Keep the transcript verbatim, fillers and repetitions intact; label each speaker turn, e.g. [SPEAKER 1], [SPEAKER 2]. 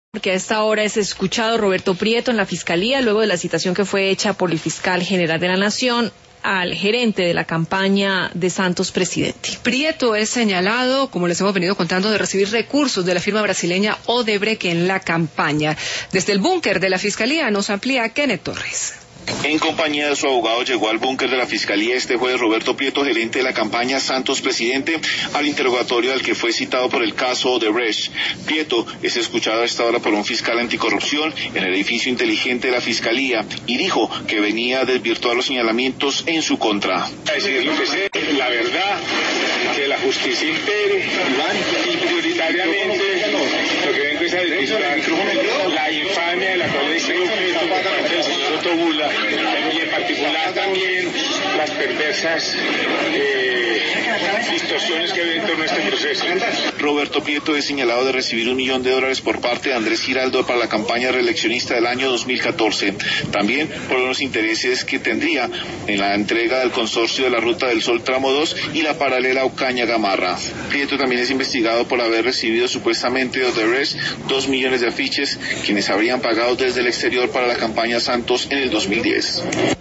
[SPEAKER 1] Porque a esta hora es escuchado Roberto Prieto en la Fiscalía, luego de la citación que fue hecha por el fiscal general de la Nación al gerente de la campaña de Santos Presidente.
[SPEAKER 2] Prieto es señalado, como les hemos venido contando, de recibir recursos de la firma brasileña Odebrecht en la campaña. Desde el búnker de la Fiscalía nos amplía Kenneth Torres.
[SPEAKER 3] En compañía de su abogado llegó al búnker de la Fiscalía este jueves Roberto Prieto, gerente de la campaña Santos Presidente, al interrogatorio al que fue citado por el caso Odebrecht. Prieto es escuchado a esta hora por un fiscal anticorrupción en el edificio inteligente de la Fiscalía y dijo que venía a desvirtuar los señalamientos en su contra.
[SPEAKER 4] Decir lo que sé, la verdad, que la justicia impere y prioritariamente lo que vengo es a desvirtuar la infamia de la cual el señor Otobula y en particular también las perversas eh, distorsiones que hay dentro de este proceso.
[SPEAKER 3] Roberto Prieto es señalado de recibir un millón de dólares por parte de Andrés Giraldo para la campaña reeleccionista del año dos mil catorce. También por los intereses que tendría en la entrega del consorcio de la Ruta del Sol Tramo dos y la paralela Ocaña-Gamarra. Prieto también es investigado por haber recibido supuestamente de Odebrecht dos millones de afiches, quienes habrían pagado desde el exterior para la campaña Santos en el dos mil diez.